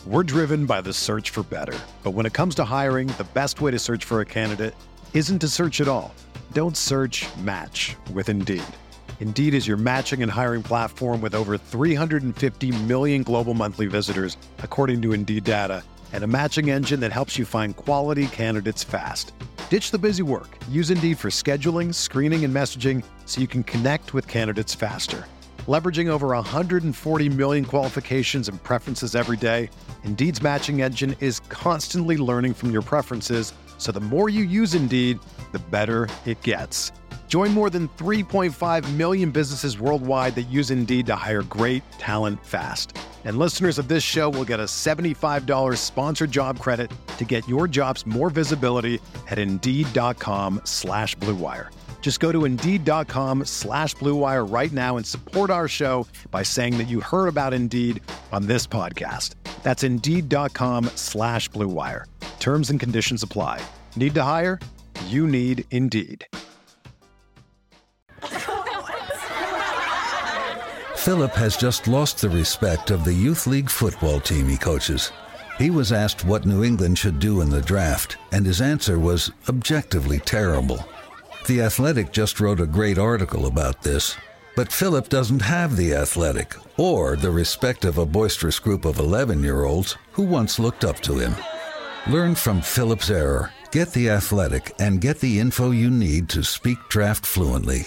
We're driven by the search for better. But when it comes to hiring, the best way to search for a candidate isn't to search at all. Don't search, match with Indeed. Indeed is your matching and hiring platform with over 350 million global monthly visitors, according to Indeed data, and a matching engine that helps you find quality candidates fast. Ditch the busy work. Use Indeed for scheduling, screening, and messaging so you can connect with candidates faster. Leveraging over 140 million qualifications and preferences every day, Indeed's matching engine is constantly learning from your preferences, so the more you use Indeed, the better it gets. Join more than 3.5 million businesses worldwide that use Indeed to hire great talent fast. And listeners of this show will get a $75 sponsored job credit to get your jobs more visibility at Indeed.com/Blue Wire. Just go to Indeed.com/Blue Wire right now and support our show by saying that you heard about Indeed on this podcast. That's Indeed.com/Blue Wire. Terms and conditions apply. Need to hire? You need Indeed. Philip has just lost the respect of the Youth League football team he coaches. He was asked what New England should do in the draft, and his answer was objectively terrible. The Athletic just wrote a great article about this, but Philip doesn't have The Athletic or the respect of a boisterous group of 11-year-olds who once looked up to him. Learn from Philip's error. Get The Athletic and get the info you need to speak draft fluently.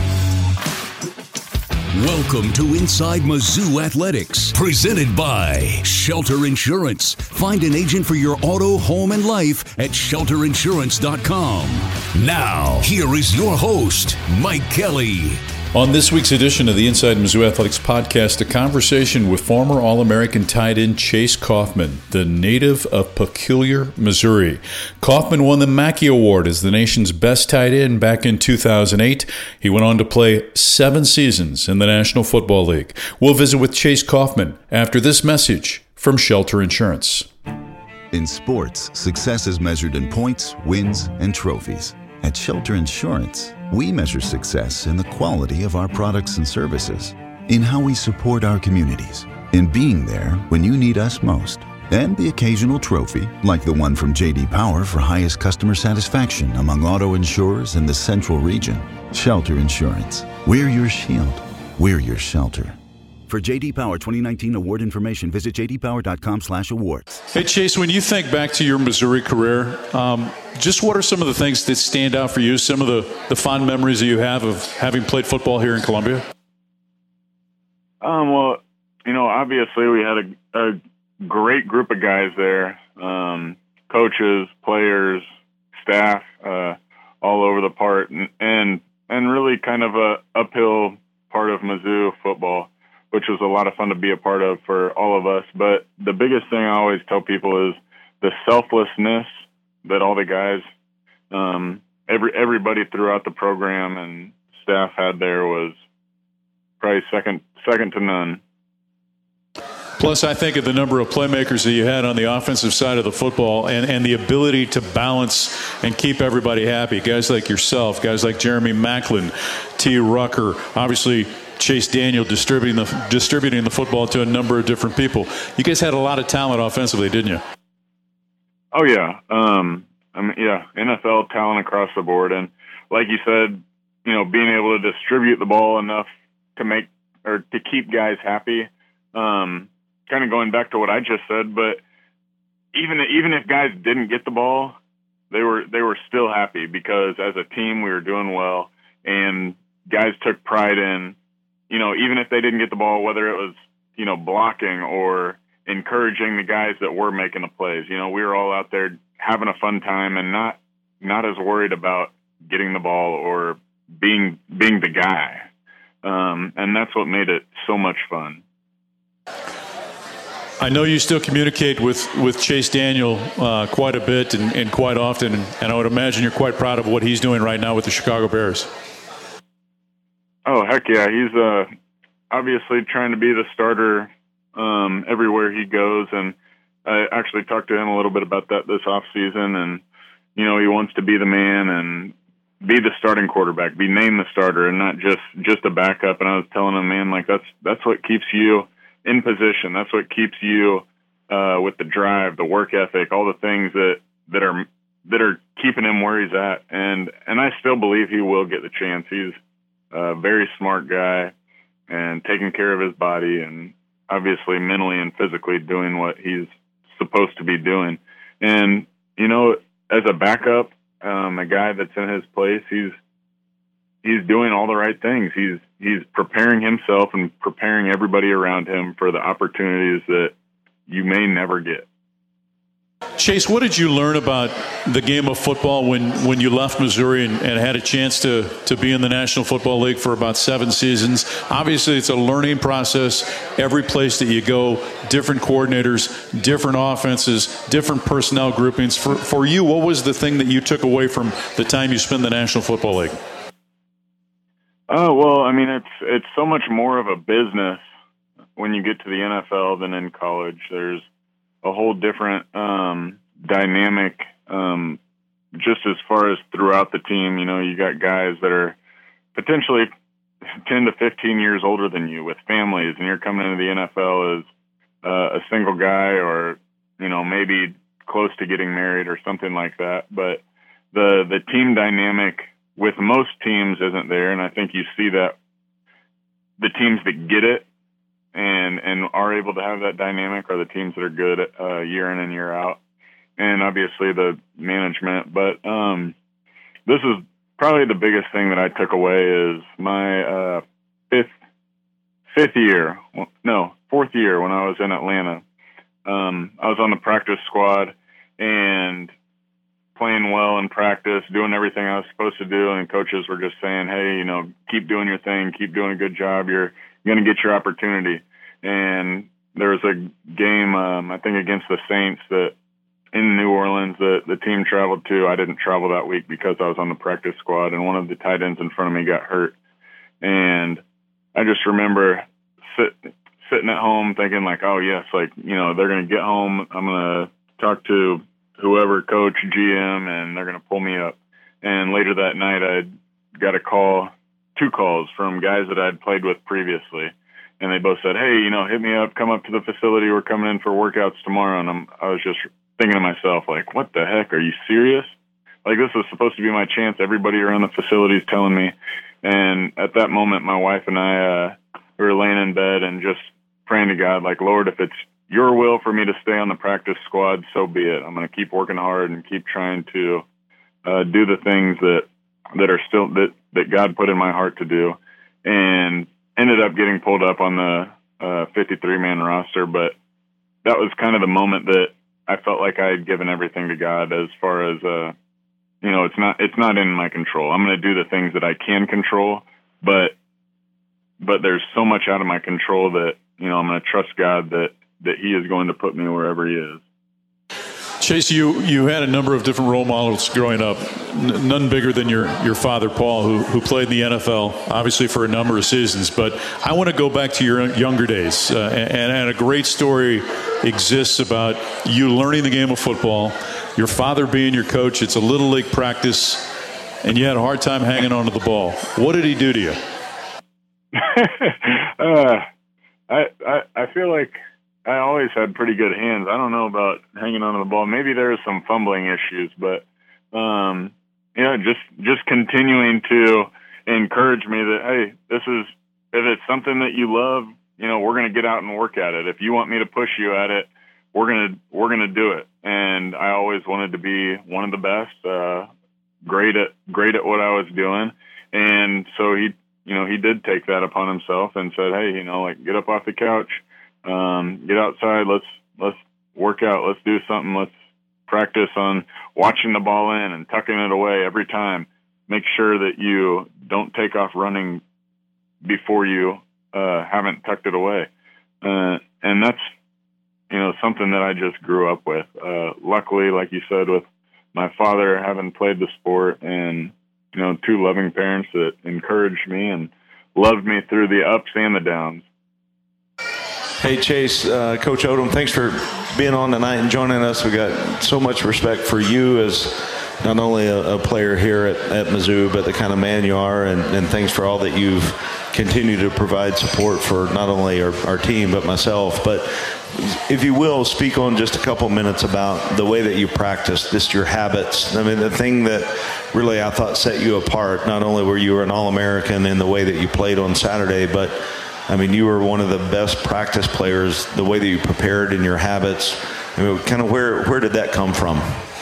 Welcome to Inside Mizzou Athletics, presented by Shelter Insurance. Find an agent for your auto, home, and life at shelterinsurance.com. Now, here is your host, Mike Kelly. On this week's edition of the Inside Mizzou Athletics podcast, a conversation with former All-American tight end Chase Kaufman, the native of Peculiar, Missouri. Kaufman won the Mackey Award as the nation's best tight end back in 2008. He went on to play 7 seasons in the National Football League. We'll visit with Chase Kaufman after this message from Shelter Insurance. In sports, success is measured in points, wins, and trophies. At Shelter Insurance, we measure success in the quality of our products and services, in how we support our communities, in being there when you need us most, and the occasional trophy, like the one from J.D. Power for highest customer satisfaction among auto insurers in the Central Region. Shelter Insurance. We're your shield. We're your shelter. For J.D. Power 2019 award information, visit jdpower.com/awards. Hey, Chase, when you think back to your Missouri career, just what are some of the things that stand out for you, some of the fond memories that you have of having played football here in Columbia? Well, obviously we had a great group of guys there, coaches, players, staff, all over the part, and really kind of a uphill part of Mizzou football, which was a lot of fun to be a part of for all of us. But the biggest thing I always tell people is the selflessness that all the guys, everybody throughout the program and staff had there was probably second to none. Plus, I think of the number of playmakers that you had on the offensive side of the football and the ability to balance and keep everybody happy. Guys like yourself, guys like Jeremy Macklin, T. Rucker, obviously Chase Daniel distributing the football to a number of different people. You guys had a lot of talent offensively, didn't you? Oh, yeah. NFL talent across the board. And like you said, being able to distribute the ball enough to keep guys happy. Kind of going back to what I just said, but even if guys didn't get the ball, they were still happy because as a team we were doing well, and guys took pride in, even if they didn't get the ball, whether it was blocking or encouraging the guys that were making the plays. We were all out there having a fun time and not as worried about getting the ball or being the guy, and that's what made it so much fun. I know you still communicate with Chase Daniel quite a bit and quite often, and I would imagine you're quite proud of what he's doing right now with the Chicago Bears. Oh, heck yeah. He's obviously trying to be the starter everywhere he goes, and I actually talked to him a little bit about that this offseason, and, he wants to be the man and be the starting quarterback, be named the starter and not just a backup. And I was telling him, man, like that's what keeps you in position. That's what keeps you with the drive, the work ethic, all the things that are keeping him where he's at. And I still believe he will get the chance. He's a very smart guy and taking care of his body and obviously mentally and physically doing what he's supposed to be doing. And, you know, as a backup, a guy that's in his place, he's doing all the right things. He's preparing himself and preparing everybody around him for the opportunities that you may never get. Chase, what did you learn about the game of football when you left Missouri and had a chance to be in the National Football League for about 7 seasons? Obviously, it's a learning process. Every place that you go, different coordinators, different offenses, different personnel groupings. For you, what was the thing that you took away from the time you spent in the National Football League? Oh, well, I mean, it's so much more of a business when you get to the NFL than in college. There's a whole different dynamic, just as far as throughout the team. You know, you got guys that are potentially 10 to 15 years older than you with families, and you're coming into the NFL as a single guy or, you know, maybe close to getting married or something like that. But the team dynamic with most teams isn't there, and I think you see that the teams that get it and are able to have that dynamic are the teams that are good year in and year out, and obviously the management. But this is probably the biggest thing that I took away is my fourth year when I was in Atlanta. I was on the practice squad and playing well in practice, doing everything I was supposed to do, and coaches were just saying, hey, you know, keep doing your thing, keep doing a good job, you're going to get your opportunity. And there was a game, I think against the Saints, that in New Orleans that the team traveled to. I didn't travel that week because I was on the practice squad, and one of the tight ends in front of me got hurt. And I just remember sitting at home thinking like, oh yes, like, you know, they're going to get home, I'm going to talk to whoever, coach, GM, and they're going to pull me up. And later that night, I got two calls from guys that I'd played with previously. And they both said, hey, you know, hit me up, come up to the facility. We're coming in for workouts tomorrow. And I was just thinking to myself, like, what the heck? Are you serious? Like, this was supposed to be my chance. Everybody around the facility is telling me. And at that moment, my wife and I were laying in bed and just praying to God, like, Lord, if it's your will for me to stay on the practice squad, so be it. I'm going to keep working hard and keep trying to do the things that are still that God put in my heart to do. And ended up getting pulled up on the 53-man roster, but that was kind of the moment that I felt like I had given everything to God as far as, you know, it's not in my control. I'm going to do the things that I can control, but there's so much out of my control that, you know, I'm going to trust God that he is going to put me wherever he is. Chase, you had a number of different role models growing up, none bigger than your father, Paul, who played in the NFL, obviously for a number of seasons. But I want to go back to your younger days, and a great story exists about you learning the game of football, your father being your coach. It's a little league practice, and you had a hard time hanging onto the ball. What did he do to you? I feel like I always had pretty good hands. I don't know about hanging onto the ball. Maybe there was some fumbling issues, but you know, just continuing to encourage me that, hey, if it's something that you love, you know, we're going to get out and work at it. If you want me to push you at it, we're going to do it. And I always wanted to be one of the best, great at what I was doing. And so he did take that upon himself and said, hey, you know, like, get up off the couch. Get outside. Let's work out. Let's do something. Let's practice on watching the ball in and tucking it away every time. Make sure that you don't take off running before you haven't tucked it away. And that's, you know, something that I just grew up with. Luckily, like you said, with my father having played the sport and, you know, two loving parents that encouraged me and loved me through the ups and the downs. Hey, Chase, Coach Odom, thanks for being on tonight and joining us. We got so much respect for you as not only a player here at Mizzou, but the kind of man you are, and thanks for all that you've continued to provide support for not only our team, but myself. But if you will, speak on just a couple minutes about the way that you practice, just your habits. I mean, the thing that really I thought set you apart, not only were you an All-American in the way that you played on Saturday, but I mean, you were one of the best practice players, the way that you prepared in your habits. I mean, kind of where did that come from?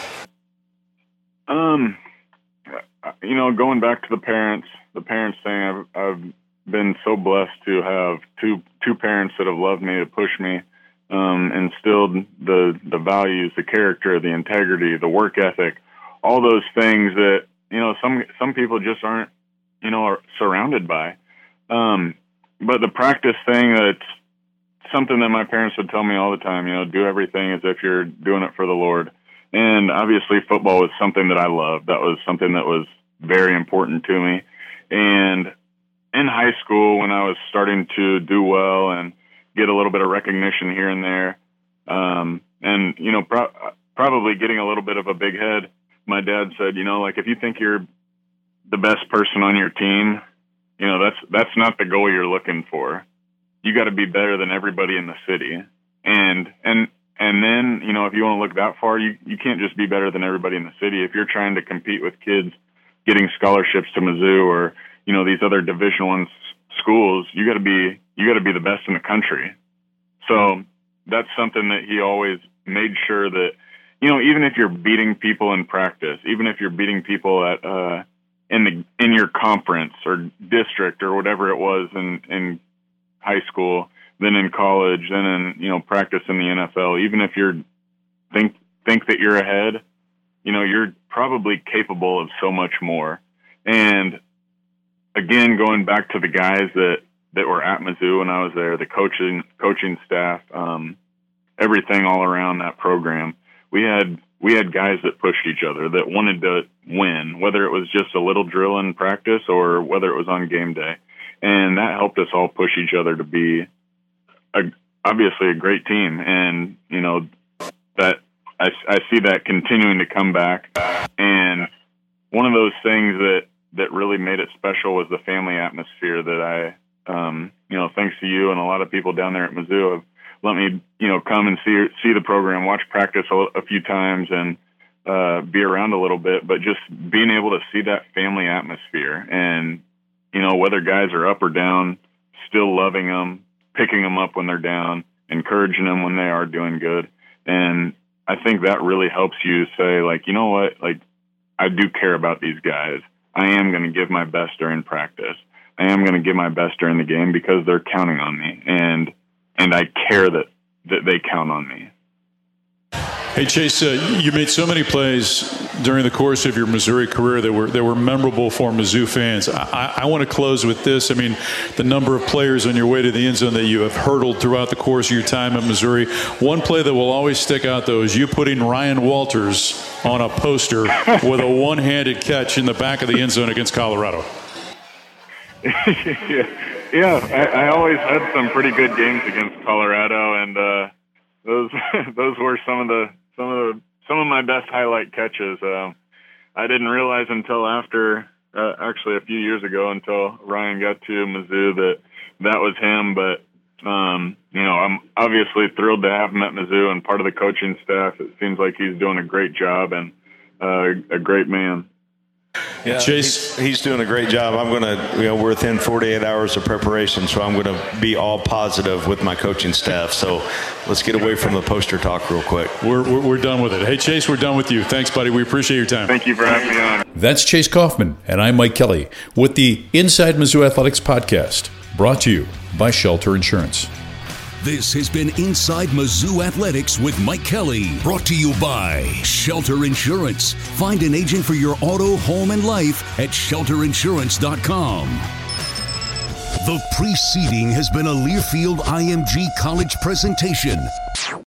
Going back to the parents thing, I've been so blessed to have two parents that have loved me, to push me, instilled the values, the character, the integrity, the work ethic, all those things that, some people just aren't, are surrounded by. But the practice thing, that's something that my parents would tell me all the time, do everything as if you're doing it for the Lord. And obviously football was something that I loved. That was something that was very important to me. And in high school, when I was starting to do well and get a little bit of recognition here and there, probably getting a little bit of a big head, my dad said, if you think you're the best person on your team, that's not the goal you're looking for. You got to be better than everybody in the city. And then, if you want to look that far, you can't just be better than everybody in the city. If you're trying to compete with kids getting scholarships to Mizzou or, these other Division I schools, you got to be the best in the country. So that's something that he always made sure that, even if you're beating people in practice, even if you're beating people at, in your conference or district or whatever it was in high school, then in college, then in, practice in the NFL, even if you're think that you're ahead, you're probably capable of so much more. And again, going back to the guys that were at Mizzou when I was there, the coaching staff, everything all around that program, we had guys that pushed each other, that wanted to win, whether it was just a little drill in practice or whether it was on game day. And that helped us all push each other to be obviously a great team. And, that I see that continuing to come back. And one of those things that really made it special was the family atmosphere that thanks to you and a lot of people down there at Mizzou have let me, come and see the program, watch practice a few times and be around a little bit, but just being able to see that family atmosphere and, whether guys are up or down, still loving them, picking them up when they're down, encouraging them when they are doing good. And I think that really helps you say, I do care about these guys. I am going to give my best during practice. I am going to give my best during the game because they're counting on me. And I care that they count on me. Hey, Chase, you made so many plays during the course of your Missouri career that were memorable for Mizzou fans. I want to close with this. I mean, the number of players on your way to the end zone that you have hurdled throughout the course of your time at Missouri. One play that will always stick out, though, is you putting Ryan Walters on a poster with a one-handed catch in the back of the end zone against Colorado. Yeah, I always had some pretty good games against Colorado, and those were some of my best highlight catches. I didn't realize until after, actually a few years ago, until Ryan got to Mizzou that was him. But I'm obviously thrilled to have him at Mizzou and part of the coaching staff. It seems like he's doing a great job and a great man. Yeah, Chase, he's doing a great job. I'm going to, we're within 48 hours of preparation, so I'm going to be all positive with my coaching staff. So let's get away from the poster talk real quick. We're done with it. Hey, Chase, we're done with you. Thanks, buddy. We appreciate your time. Thank you for having me on. That's Chase Kaufman, and I'm Mike Kelly with the Inside Mizzou Athletics podcast, brought to you by Shelter Insurance. This has been Inside Mizzou Athletics with Mike Kelly, brought to you by Shelter Insurance. Find an agent for your auto, home, and life at shelterinsurance.com. The preceding has been a Learfield IMG College presentation.